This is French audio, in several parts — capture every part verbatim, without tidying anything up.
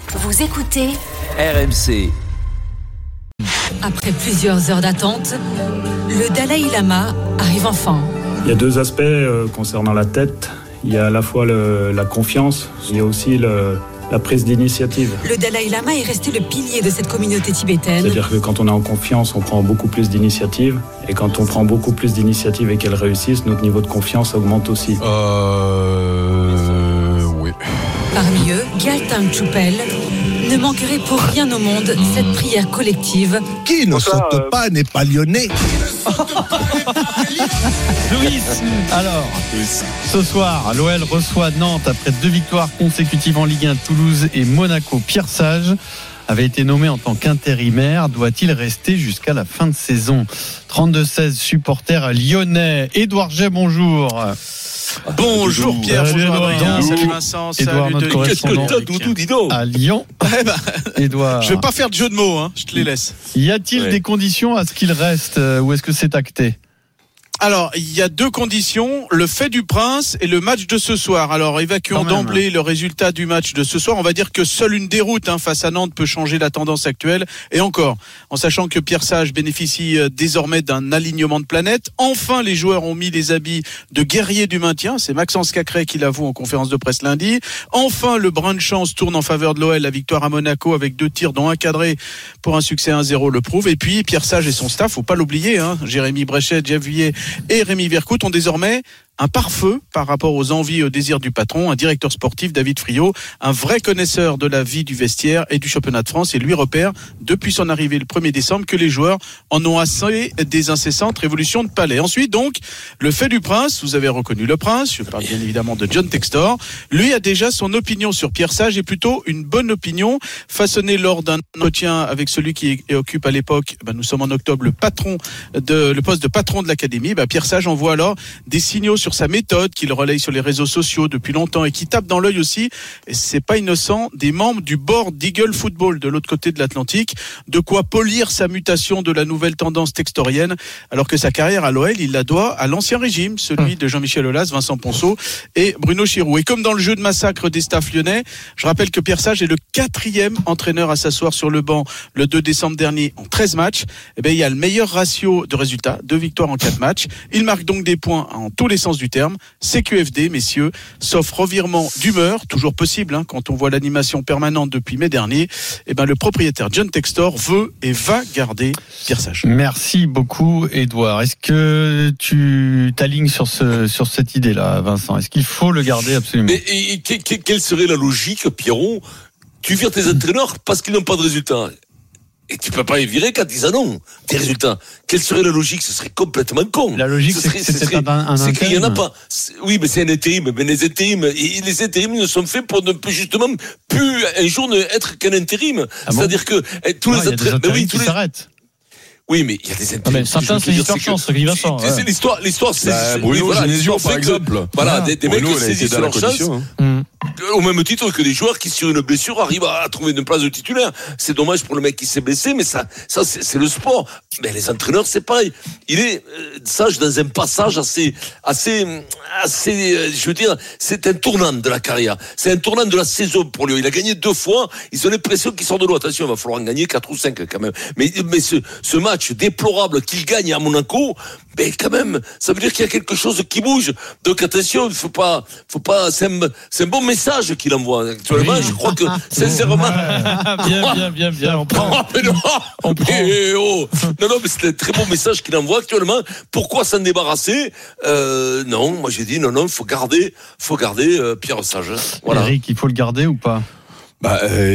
Vous écoutez R M C. Après plusieurs heures d'attente, le Dalai Lama arrive enfin. Il y a deux aspects euh, concernant la tête. Il y a à la fois le, la confiance, il y a aussi le, la prise d'initiative. Le Dalai Lama est resté le pilier de cette communauté tibétaine. C'est-à-dire que quand on est en confiance, on prend beaucoup plus d'initiative. Et quand on prend beaucoup plus d'initiative et qu'elles réussissent, notre niveau de confiance augmente aussi. Euh... Oui. Parmi eux, Gyaltang Choupel ne manquerait pour rien au monde cette prière collective. Qui ne Bonsoir, saute euh... pas n'est pas lyonnais. Louis, alors, ce soir, l'O L reçoit Nantes après deux victoires consécutives en Ligue un, Toulouse et Monaco. Pierre Sage avait été nommé en tant qu'intérimaire. Doit-il rester jusqu'à la fin de saison ? trente-deux seize supporters lyonnais. Édouard Jay, bonjour. Bonjour Pierre, Salut bonjour Édouard. Adrien, salut Vincent, Édouard, salut notre Denis. correspondant. Qu'est-ce que t'as, Doudou, dis donc. À Lyon. Ouais, bah, Édouard. je vais pas faire de jeu de mots, hein, je te les laisse. Y a-t-il Ouais. des conditions à ce qu'il reste euh, ou est-ce que c'est acté ? Alors, il y a deux conditions, le fait du prince et le match de ce soir. Alors, évacuons Quand même. d'emblée le résultat du match de ce soir. On va dire que seule une déroute hein, face à Nantes peut changer la tendance actuelle. Et encore, en sachant que Pierre Sage bénéficie euh, désormais d'un alignement de planète. Enfin, les joueurs ont mis les habits de guerriers du maintien. C'est Maxence Cacré qui l'avoue en conférence de presse lundi. Enfin, le brin de chance tourne en faveur de l'O L. La victoire à Monaco avec deux tirs dont un cadré pour un succès un zéro le prouve. Et puis, Pierre Sage et son staff, faut pas l'oublier, hein, Jérémy Bréchet, Jeff Villiers et Rémi Vercoute ont désormais un pare-feu par rapport aux envies et aux désirs du patron, un directeur sportif, David Friot, un vrai connaisseur de la vie du vestiaire et du championnat de France, et lui repère, depuis son arrivée le premier décembre, que les joueurs en ont assez des incessantes révolutions de palais. Ensuite, donc, le fait du prince, vous avez reconnu le prince, je parle bien évidemment de John Textor, lui a déjà son opinion sur Pierre Sage, et plutôt une bonne opinion, façonnée lors d'un entretien avec celui qui occupe à l'époque, ben nous sommes en octobre, le patron de, le poste de patron de l'académie. Ben Pierre Sage envoie alors des signaux sur sa méthode qu'il relaye sur les réseaux sociaux depuis longtemps et qui tape dans l'œil aussi, et c'est pas innocent, des membres du board d'Eagle Football de l'autre côté de l'Atlantique, de quoi polir sa mutation de la nouvelle tendance textorienne, alors que sa carrière à l'O L, il la doit à l'ancien régime, celui de Jean-Michel Aulas, Vincent Ponceau et Bruno Chiroux. Et comme dans le jeu de massacre des staffs lyonnais, je rappelle que Pierre Sage est le quatrième entraîneur à s'asseoir sur le banc le deux décembre dernier en treize matchs. Eh bien, il y a le meilleur ratio de résultats, deux victoires en quatre matchs. Il marque donc des points en tous les sens du terme. C Q F D, messieurs, sauf revirement d'humeur, toujours possible hein, quand on voit l'animation permanente depuis mai dernier, eh ben, le propriétaire John Textor veut et va garder Pierre Sage. Merci beaucoup Édouard. Est-ce que tu t'alignes sur, ce, sur cette idée-là, Vincent ? Est-ce qu'il faut le garder absolument ? Mais et, et, que- quelle serait la logique, Pierrot ? Tu vires tes entraîneurs parce qu'ils n'ont pas de résultats. Et tu peux pas les virer quand ils en ont des résultats. Quelle serait la logique ? Ce serait complètement con. La logique, Ce c'est serait- que ce c'était serait- un, un c'est qu'il y en a intérim. pas. C'est- Oui, mais c'est un intérim. Mais les intérims, et les intérims ne sont faits pour ne plus, justement, plus un jour ne être qu'un intérim. Ah bon ? C'est-à-dire que eh, tous Non, les il y a des entraîneurs, mais intérims oui, qui tous les. s'arrêtent. Oui, mais il y a des Ah, intérims. mais Ce que je certains, veux c'est dire, l'histoire c'est chance, que- ce que dit Vincent. c'est- c'est l'histoire, l'histoire, c'est. Bah, c'est- Bruno oui, voilà, Genesio, l'histoire par fait que- exemple. Voilà, Voilà. des, des Bruno, mecs il a saisissent été dans leur la chance. condition, hein. Au même titre que des joueurs qui, sur une blessure, arrivent à trouver une place de titulaire. C'est dommage pour le mec qui s'est blessé, mais ça, ça c'est, c'est le sport. Mais les entraîneurs, c'est pareil. Il est euh, sage dans un passage assez, assez, assez, euh, je veux dire, c'est un tournant de la carrière. C'est un tournant de la saison pour lui. Il a gagné deux fois. Ils ont l'impression qu'il sort de l'eau. Attention, il va falloir en gagner quatre ou cinq quand même. Mais, mais ce, ce match déplorable qu'il gagne à Monaco, mais quand même, ça veut dire qu'il y a quelque chose qui bouge. Donc attention, il faut pas, faut pas, c'est un, c'est un bon message qu'il envoie actuellement. Oui. Je crois que, sincèrement. Bien, bien, bien, bien, on prend. Ah, mais non, On prend. mais, oh. non, non, mais c'est un très bon message qu'il envoie actuellement. Pourquoi s'en débarrasser euh, Non, moi j'ai dit non, non, il faut garder, faut garder euh, Pierre Sage. Voilà. Eric, il faut le garder ou pas ? Bah, euh,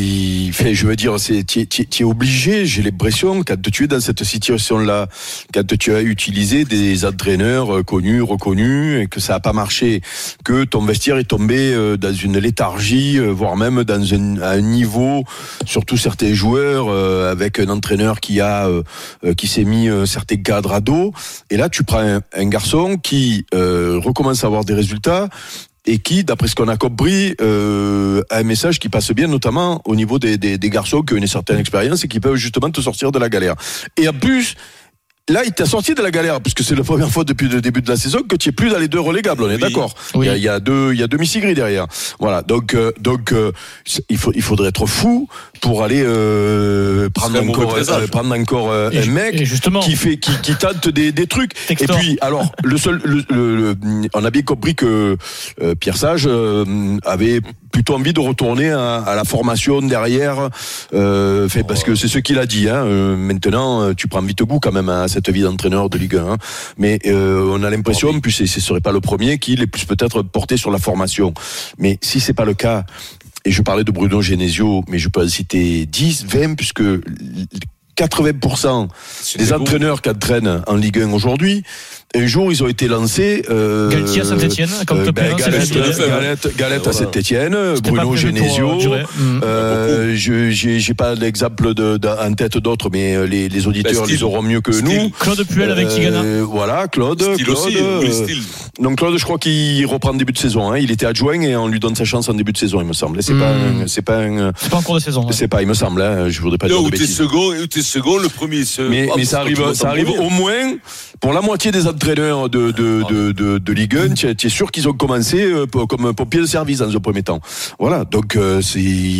il fait, je veux dire, c'est, tu es obligé, j'ai l'impression, quand tu es dans cette situation-là, quand tu as utilisé des entraîneurs connus, reconnus, et que ça n'a pas marché, que ton vestiaire est tombé euh, dans une léthargie, euh, voire même dans un, à un niveau, surtout certains joueurs, euh, avec un entraîneur qui a, euh, qui s'est mis euh, certains cadres à dos, et là tu prends un, un garçon qui euh, recommence à avoir des résultats, et qui, d'après ce qu'on a compris, euh, a un message qui passe bien, notamment au niveau des, des, des garçons qui ont une certaine expérience et qui peuvent justement te sortir de la galère. Et en plus, là, il t'a sorti de la galère, puisque c'est la première fois depuis le début de la saison que tu es plus dans les deux relégables, on est Oui. d'accord. Oui. Il, y a, il y a deux, il y a deux Missigri derrière. Voilà. Donc, euh, donc, euh, il faut, il faudrait être fou pour aller euh, prendre, serait un encore, mauvais présage. euh, prendre encore euh, Et un ju- mec et justement. qui fait, qui, qui tente des, des trucs. Textor. Et puis, alors, le seul, le, le- le- on a bien compris que euh, Pierre Sage euh, avait plutôt envie de retourner à, à la formation derrière, euh, fait, parce que c'est ce qu'il a dit. Hein, euh, maintenant, tu prends vite goût quand même à cette vie d'entraîneur de Ligue un. Hein, mais euh, on a l'impression, puis ce ne serait pas le premier, qu'il est plus peut-être porté sur la formation. Mais si c'est pas le cas, et je parlais de Bruno Genesio, mais je peux en citer dix, vingt, puisque quatre-vingts pour cent des entraîneurs qui entraînent en Ligue un aujourd'hui, un jour ils ont été lancés. Euh, Galtier à Saint-Etienne, comme euh, top ben, un, c'est Galette, facile. Galette, Galette à Voilà. Saint-Etienne, C'était pas Bruno prévu pour, Genesio. euh, durer. Mmh. Euh, je j'ai, j'ai pas l'exemple de, de, en tête d'autres, mais les, les auditeurs Ben, Style. les auront mieux que Style. nous. Claude Puel avec Tigana. Euh, Voilà, Claude. Style Claude aussi, euh, oui, style. donc Claude, je crois qu'il reprend le début de saison. Hein. Il était adjoint et on lui donne sa chance en début de saison, il me semble. C'est Mm. pas, un, c'est pas un, C'est pas en cours de saison. c'est pas, il me semble. Hein. Je voudrais pas dire Là de où t'es bêtises. second, où t'es second, le premier se. Mais, Ah, mais ça tu arrive, vas ça arrive t'embrouiller. au moins pour la moitié des entraîneurs de, de, de, de, de Ligue un. Tu es, tu es sûr qu'ils ont commencé euh, pour- comme pompiers de service dans un premier temps. Voilà. Donc, euh, c'est,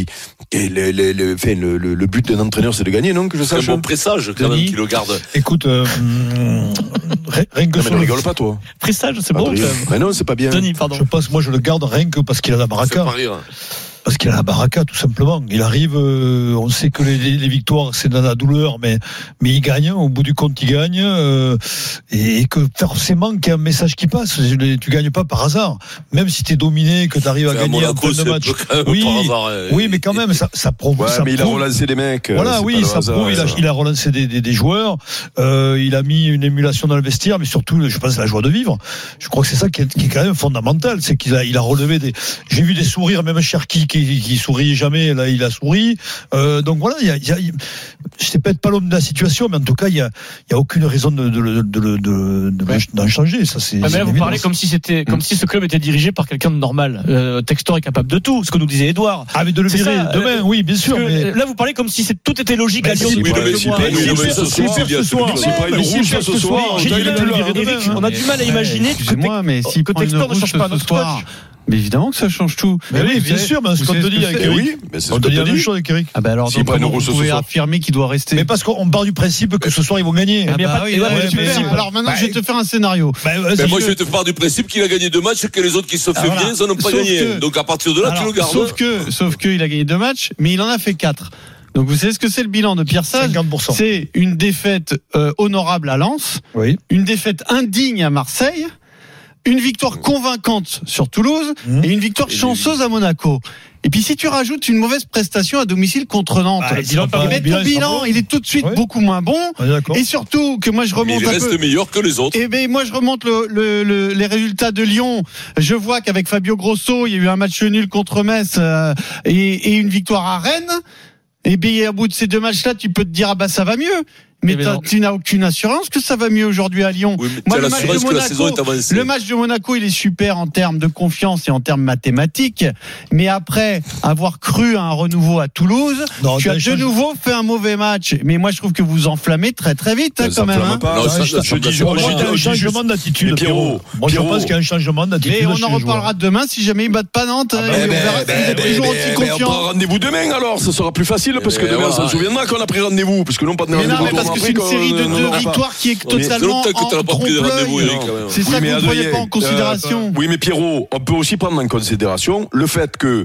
et le, le, le, enfin, le, le, le but d'un entraîneur, c'est de gagner, non? Que je C'est un sache. bon pressage, quand même, Denis. qui le garde. Écoute, euh, hum, rien rien que Non, mais sur ne le- rigole pas, toi. Pressage, c'est bon. Adrien. quand même. Mais non, c'est pas bien. Denis, pardon. je pense, moi, je le garde rien que parce qu'il a la Fais baraka. pas rire. Parce qu'il a la baraka, tout simplement. Il arrive, euh, on sait que les, les, les victoires, c'est dans la douleur, mais, mais il gagne. Au bout du compte, il gagne. Euh, et, et que forcément, qu'il y a un message qui passe. Tu gagnes pas par hasard. Même si tu es dominé, que tu arrives à À gagner en Monaco, fin c'est de un match. peu quand même Oui, par hasard, hein. oui, mais quand même, ça, ça prouve. Ouais, ça mais il a prouve- relancé des mecs. Voilà, c'est oui, pas le ça hasard, prouve. Il a, ça. il a relancé des, des, des joueurs. Euh, il a mis une émulation dans le vestiaire, mais surtout, je pense, la joie de vivre. Je crois que c'est ça qui est, qui est quand même fondamental. C'est qu'il a, il a relevé des. J'ai vu des sourires, même Cherki qui, qui sourit jamais. Là, il a souri. Euh, donc voilà, il y a, il y a, je sais peut-être pas l'homme de la situation, mais en tout cas, il y a, il y a aucune raison de, de, de, de, de, de, Ouais. d'en changer. Ça, c'est. Ah, mais c'est là, vous évident. parlez comme si c'était, comme si ce club était dirigé par quelqu'un de normal. Euh, Textor est capable de tout, ce que nous disait Edouard. Ah, mais de le C'est virer ça, demain, euh, oui, bien sûr. Parce que, Mais... euh, Là, vous parlez comme si c'est, tout était logique Mais à Lyon. si, depuis oui, mais quelques si, mois. mais Et oui, si, mais si, ce si, soir, si, c'est bien, ce soir. c'est C'est pas une Mais si, rouge si, ce ce soir. J'ai il du est mal plus à le là, virer, demain, Eric. hein. On a du mal à imaginer que, Excusez-moi, mais s'il que prend une Textor ne rouge change pas ce notre soir, coach. mais évidemment que ça change tout. Mais oui, vous bien savez- sûr, mais ce vous qu'on savez te ce dit que avec c'est Eh Eric. oui, mais c'est On ce te que dit t'as la même dit. chose avec Eric. Ah ben alors, S'il donc, prend une comment rouge vous ce pouvez soir. affirmer qu'il doit rester. Mais parce qu'on part du principe que ce soir ils vont gagner. Mais il y a bah pas- oui, et ouais, ouais, mais super. super. Alors maintenant, Bah, je vais te faire un scénario. Bah, Mais vas-y. moi, je vais te faire du principe qu'il a gagné deux matchs et que les autres qui se fait Ah, voilà. bien, ils n'en ont pas Sauf gagné. que- Donc, à partir de là, Alors, tu le gardes. Sauf que, sauf que, il a gagné deux matchs, mais il en a fait quatre. Donc vous savez ce que c'est le bilan de Pierre Sage? cinquante pour cent. C'est une défaite euh, honorable à Lens, Oui. une défaite indigne à Marseille, une victoire convaincante sur Toulouse Mmh. et une victoire Et chanceuse à Monaco. Et puis si tu rajoutes une mauvaise prestation à domicile contre Nantes, Bah, le il bilan, sera pas- eh ben, le bilan, ton il sera bilan, bon. il est tout de suite Ouais. beaucoup moins bon. On est d'accord. Et surtout que moi je Mais remonte il un reste peu. meilleur que les autres. Eh ben moi je remonte le, le, le- les résultats de Lyon. Je vois qu'avec Fabio Grosso, il y a eu un match nul contre Metz euh, et, et une victoire à Rennes. Et bien au bout de ces deux matchs-là, tu peux te dire ah bah ça va mieux. Mais Eh ben t'as- non. tu n'as aucune assurance que ça va mieux aujourd'hui à Lyon. Oui, mais Moi, tu as le match l'assurance de que la saison est Monaco, avancée. le match de Monaco, il est super en termes de confiance et en termes mathématiques. Mais après avoir cru à un renouveau à Toulouse, Non, tu as t'as de changé. nouveau fait un mauvais match. Mais moi, je trouve que vous enflammez très très vite hein, Ça quand même. flamme hein. pas. Non, Non, ça, je- ça je semble dis, assez moi, Moi, je il y dis- a un je dis juste- changement d'attitude. Mais Pierrot, Moi, je Pierrot. pense qu'il y a un changement d'attitude. Mais on chez en les reparlera joueurs. demain si jamais ils battent pas Nantes. hein, Eh et on ben, verra ben, si vous êtes ben, toujours ben, aussi ben, on confiant. prend rendez-vous demain alors, ça sera plus facile parce que ben, demain, voilà. on se souviendra qu'on a pris rendez-vous parce que non pas de Mais rendez-vous. non, mais parce demain que après, c'est une qu'on- série de on deux n'aura pas. victoires qui est Mais c'est totalement longtemps que tu n'as en pas pris de rendez-vous, trompe-l'œil. Eric, quand même. C'est ça Oui, que mais vous ne prenez Adrien, pas en considération. Oui, mais Pierrot, on peut aussi prendre en considération le fait que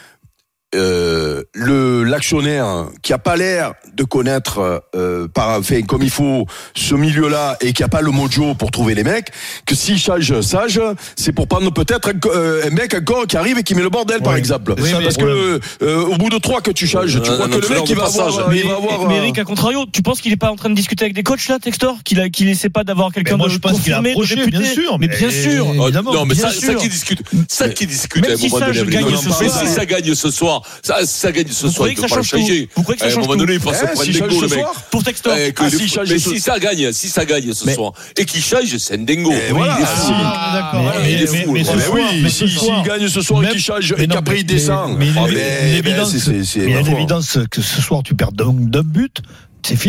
euh, le l'actionnaire qui a pas l'air de connaître euh, par enfin comme il faut ce milieu-là et qui a pas le mojo pour trouver les mecs, que s'il change Sage, c'est pour prendre peut-être un, euh, un mec encore qui arrive et qui met le bordel par Oui. exemple. Oui, mais- Parce que euh, au bout de trois que tu changes, tu Un- crois un que le entraîneur mec il de va passage. avoir, Mais, il va avoir mais euh, Eric, à contrario, tu penses qu'il est pas en train de discuter avec des coachs là, Textor, qu'il a, qu'il essaie pas d'avoir quelqu'un Mais moi, de je pense qu'il a confirmé, de approché, réputé bien sûr, Mais mais- bien sûr. Oh, Évidemment, non, mais bien ça, ça sûr. qui discute, ça qui discute Même à un si moment Sage donné. avec gagne les ce gars. Mais soir. si ça gagne ce soir, ça, si ça gagne ce Vous soir, croyez il que peut ça pas le change tout changer. Vous croyez que ça À un change moment tout donné, il faut se Eh, prendre s'il des change goûts, ce le mec. soir, Pour Textor. Eh, que Ah, le si, foot- change mais ce- si ça gagne, si ça gagne ce Mais- soir, et qu'il change, c'est un dingo. Et voilà. Il est Ah, fou. d'accord. Voilà, Mais- il est mais- fou. mais le ce Eh gars. ben soir, oui, mais si- ce s'il soir- gagne ce soir et même- qu'il change mais et non, qu'après mais- il descend. mais il y a Ah, une- ben, une ben, évidence- c'est- c'est- c'est- Mais il y a une d'accord. évidence que ce soir tu perds d'un d'un but, c'est fini.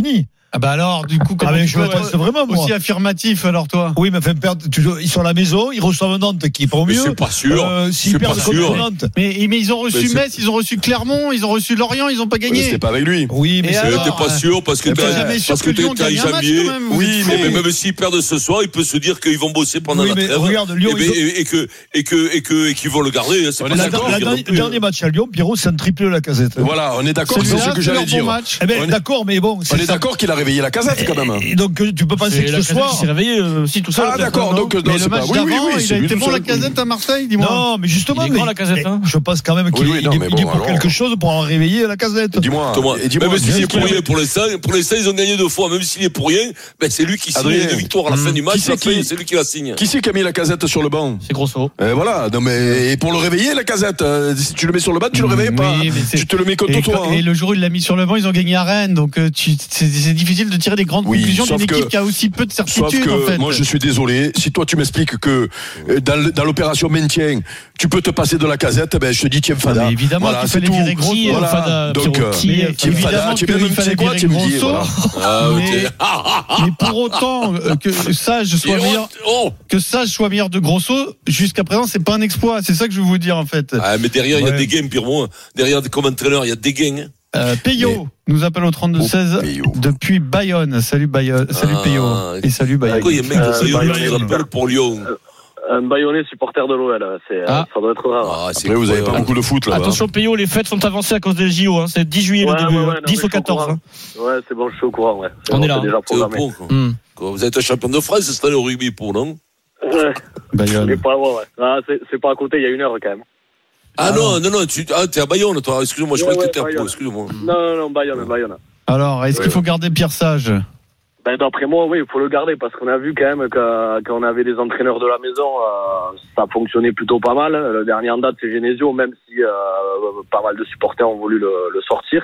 Ah bah alors, du coup, comment Ah mais tu je peux pense être vraiment moi. aussi affirmatif alors toi? Oui, mais enfin, perdre, tu- ils sont à la maison, ils reçoivent Nantes qui est pas au Mais mieux. c'est pas sûr. Euh, S'ils C'est perdent pas contre sûr. Nantes. Mais, mais ils ont reçu Mais c'est- Metz, ils ont reçu Clermont, ils ont reçu Lorient, ils ont pas Ouais, gagné. C'était pas avec lui. Oui, mais Et c'est alors, T'es pas sûr parce que T'es pas t'as jamais sûr parce que que Lyon t'es t'as gagne un match janvier. quand même. vous Oui, êtes mais fous. Mais même s'ils perdent ce soir, il peut se dire qu'ils vont bosser pendant Oui, la mais trêve. regarde, Lyon, et, ben, ils ont- et, et que et que et que et qu'ils vont le garder. C'est On pas est ça La- d'accord, qu'on la- dit le non dernier- plus. dernier match à Lyon, Pierrot, c'est un triplé la Casette. Voilà, on est d'accord, c'est Celui-là, ce que c'est j'allais leur bon dire. match. Eh ben, On est- d'accord, mais bon. On c'est est ça. d'accord qu'il a réveillé la casette quand même. Et donc, tu peux penser C'est que la ce Casette soir. qui s'est réveillé euh, aussi tout seul. Ah d'accord, donc non, Mais le c'est pas. match Oui, oui, d'avant, oui, il c'est a lui été tout bon seul. la Casette à Marseille, dis-moi. Non, mais justement, Il est mais, grand, la Casette, hein. mais je pense quand même qu'il Oui, oui, est, non, il est- mais il est bon, pour alors. quelque chose pour en réveiller la Casette. Dis-moi. Thomas, Et dis-moi. même s'il est dis-moi, pour rien, pour l'instant, pour l'instant, ils ont gagné deux fois. Même s'il est pour rien, ben c'est lui qui signe Adrien. les deux victoires à la fin du match. Qui c'est la fin, qui C'est lui qui la signe. Qui c'est qui a mis la casette sur le banc? C'est Grosso. Et voilà, non mais et pour le réveiller la casette, euh, si tu le mets sur le banc, tu le réveilles Oui, pas. mais c'est- Tu te le mets contre Et, toi. et hein. le jour où il l'a mis sur le banc, ils ont gagné à Rennes, donc euh, tu- c'est c'est difficile de tirer des grandes Oui, conclusions sauf d'une que- équipe qui a aussi peu de Sauf certitude que en fait. moi je suis désolé, si toi tu m'expliques que euh, dans, le- dans l'opération maintien, tu peux te passer de la casette, ben je te dis tiens Fada. Ah, mais évidemment voilà, qu'il c'est fallait tout. virer Grosso. Qui est Voilà. Fada, Donc Pierrot, euh, qui est Tim Fada, Évidemment tu qu'il peux même fallait tu sais quoi, virer tu me dis Grosso. voilà. Ah, Mais- ok. Mais pour autant euh, que Sage soit Et meilleur, oh, que Sage soit meilleur de Grosso, jusqu'à présent c'est pas un exploit. C'est ça que je veux vous dire en fait. Ah, mais derrière, il y a Ouais. des gains, Pirmo. Derrière, comme entraîneur, il y a des gains. Euh, Peyo nous appelle au trente-deux seize Oh, Peyo. depuis Bayonne. Salut Bayonne, salut Ah. Peyo et salut Bayonne. Pourquoi il y a un mec Euh, de Bayonne Bayonne, qui nous appelle pour Lyon? Un Bayonnais supporter de l'O L, c'est, Ah. ça doit être rare. Ah, c'est Après vous avez pas incroyable. beaucoup de foot là. Attention, Payot, les fêtes sont avancées à cause des J O. Hein. C'est dix juillet Ouais, le début, ouais, ouais, hein. non, dix mais au je suis au quatorze. courant. Hein. Ouais, c'est bon, je suis au courant, ouais. C'est On bon, est là, c'est déjà C'est le programmé. pro, quoi. Hmm. Quoi, vous êtes un champion de France cette année au rugby pour, non? Ouais, Bayonne. mais pas loin, ouais. Ah, c'est, c'est pas à côté, il y a une heure quand même. Ah non, non, non, tu ah, t'es à Bayonne, toi. Excuse-moi, je Ouais, croyais que ouais, t'étais à Pau, Bayonne. excuse-moi. Non, non, non, Bayonne, Bayonne. Alors, est-ce qu'il faut garder Pierre Sage? Ben, d'après moi, oui, il faut le garder parce qu'on a vu quand même que, quand on avait des entraîneurs de la maison, euh, ça fonctionnait plutôt pas mal. Le dernier en date, c'est Genesio, même si euh, pas mal de supporters ont voulu le, le sortir.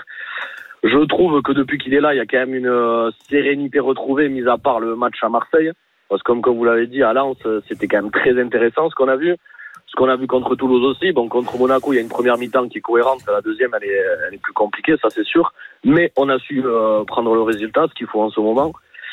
Je trouve que depuis qu'il est là, il y a quand même une euh, sérénité retrouvée, mis à part le match à Marseille. Parce que comme, comme vous l'avez dit, à Lens, c'était quand même très intéressant ce qu'on a vu. Ce qu'on a vu contre Toulouse aussi. Bon, contre Monaco, il y a une première mi-temps qui est cohérente. La deuxième, elle est, elle est plus compliquée, ça c'est sûr. Mais on a su euh, prendre le résultat, ce qu'il faut en ce moment.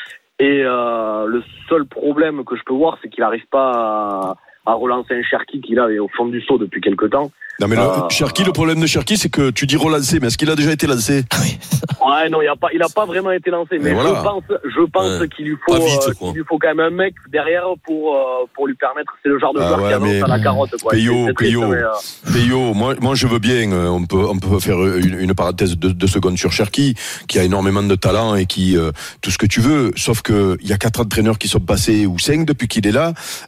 Et euh, le seul problème que je peux voir, c'est qu'il n'arrive pas à, à relancer un Cherki qui là est au fond du seau depuis quelque temps. Non mais le, Ah. Cherki, le problème de Cherki, c'est que tu dis relancer, mais est-ce qu'il a déjà été lancé? Ouais, non, il a pas, il a pas vraiment été lancé. Mais Et voilà. je pense, je pense Ouais. qu'il lui faut, Pas vite, euh, quoi. qu'il lui faut quand même un mec derrière pour euh, pour lui permettre. C'est le genre de Ah joueur ouais, qui avance mais- à la carotte. Quoi. Peyo, C'est triste, Peyo. mais, euh, Peyo, moi, moi je veux bien, euh, on peut, on peut faire une, une parenthèse de deux secondes sur Cherki, qui a énormément de talent et qui, euh, tout ce que tu veux, sauf que il y a quatre entraîneurs qui sont passés, ou cinq depuis qu'il est là,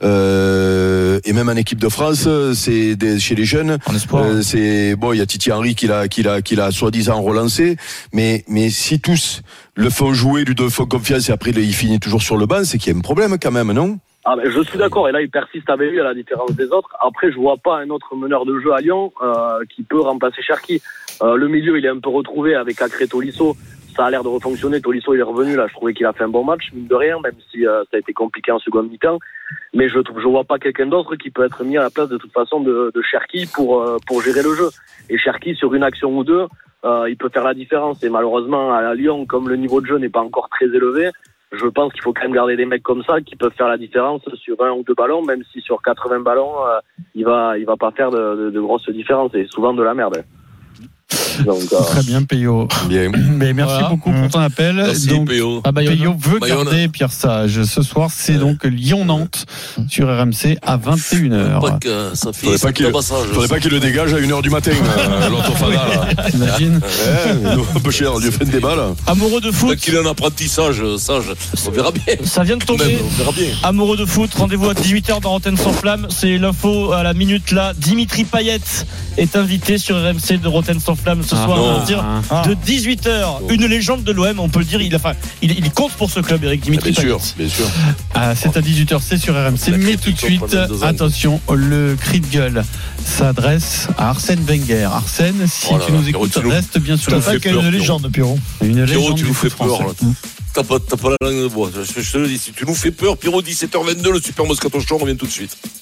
euh, et même en équipe de France, c'est des, chez les jeunes, En espoir. euh, c'est, bon, il y a Titi Henry qui l'a, qui l'a, qui l'a soi-disant relancé, mais, mais si tous le font jouer, lui font confiance et après il finit toujours sur le banc, c'est qu'il y a un problème quand même, non? Ah, mais je suis d'accord, et là il persiste avec lui à la différence des autres. Après, je vois pas un autre meneur de jeu à Lyon euh, qui peut remplacer Cherki. Euh, le milieu, il est un peu retrouvé avec Acré Tolisso. Ça a l'air de refonctionner. Tolisso, il est revenu là. Je trouvais qu'il a fait un bon match, mine de rien, même si euh, ça a été compliqué en seconde mi-temps. Mais je trouve, je vois pas quelqu'un d'autre qui peut être mis à la place de toute façon de, de Cherki pour euh, pour gérer le jeu. Et Cherki, sur une action ou deux, euh, il peut faire la différence. Et malheureusement, à Lyon, comme le niveau de jeu n'est pas encore très élevé, je pense qu'il faut quand même garder des mecs comme ça qui peuvent faire la différence sur un ou deux ballons, même si sur quatre-vingts ballons, euh, il va, il va pas faire de, de, de grosses différences et souvent de la merde. Donc, euh, Très bien, Peyo. Bien. Mais merci Voilà. beaucoup pour ton appel. Merci, Donc, Péo. Ah, Bayonne. Peyo veut Bayonne. garder Pierre Sage. Ce soir, c'est Ouais. donc Lyon-Nantes sur R M C à vingt et une heures. Pas que ça fait Faudrait pas ça qu'il- tabassage. Faudrait pas qu'il le dégage à une heure du matin, euh, l'autre Fada, là. T'imagines? Ouais, un peu cher, on lui a fait un débat, là. Amoureux de Tant foot, qu'il est en apprentissage, sage, on verra bien. ça vient de Quand tomber. même, on verra bien. Amoureux de foot, rendez-vous à dix-huit heures dans Rotten sans flamme. C'est l'info à la minute là. Dimitri Payet est invité sur R M C de Rotten sans flamme ce soir non. à partir de dix-huit heures. Une légende de l'O M, on peut le dire. Il, a, enfin, il, il compte pour ce club, Eric Dimitri Bien sûr, Payet. bien sûr. Ah, c'est à dix-huit heures, c'est sur R M C. La Mais critique tout de suite, pendant deux ans. attention, le cri de gueule s'adresse à Arsène Wenger. Arsène, si Oh là tu là, nous Pierrot, écoutes, tu nous- reste bien sûr tu la nous fais C'est qu'il y a peur, une Pierrot. légende, Pierrot. une Pierrot, légende tu du nous fais foot peur, français. là. T'as pas, t'as pas la langue. Bon, je, je te le dis, si tu nous fais peur, Pierrot, dix-sept heures vingt-deux, le Super Moscato Show, on revient tout de suite.